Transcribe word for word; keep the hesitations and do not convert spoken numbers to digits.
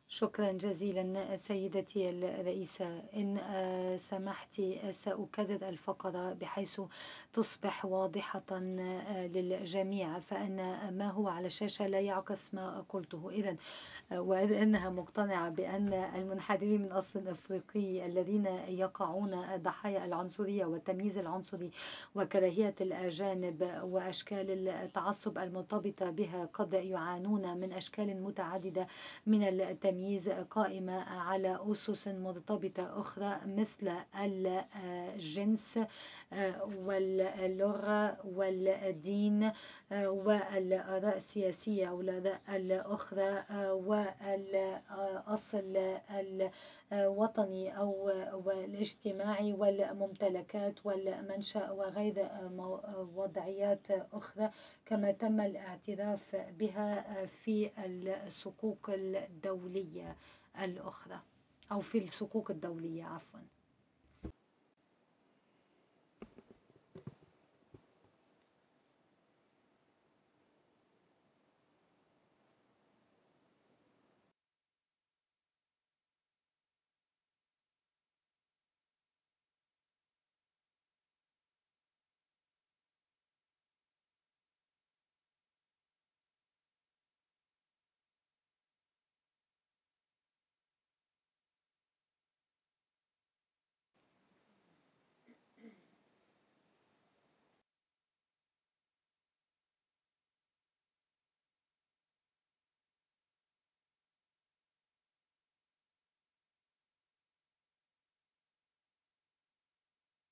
شكرا جزيلا سيدتي الرئيسة. إن آه، سمحت آه، سأكرر الفقرة بحيث تصبح واضحة آه، للجميع، فإن ما هو على الشاشة لا يعكس ما قلته. إذن وأنها مقتنعة بأن المنحدرين من أصل أفريقي الذين يقعون ضحايا العنصرية والتمييز العنصري وكراهية الأجانب وأشكال التعصب المرتبطة بها قد يعانون من أشكال متعددة من التمييز قائمة على أسس مرتبطة أخرى مثل الجنس واللغة والدين والآراء السياسية والآراء الأخرى والأصل الوطني أو والاجتماعي والممتلكات والمنشأ وغير وضعيات أخرى، كما تم الاعتراف بها في الصكوك الدولية الأخرى أو في الصكوك الدولية عفوا.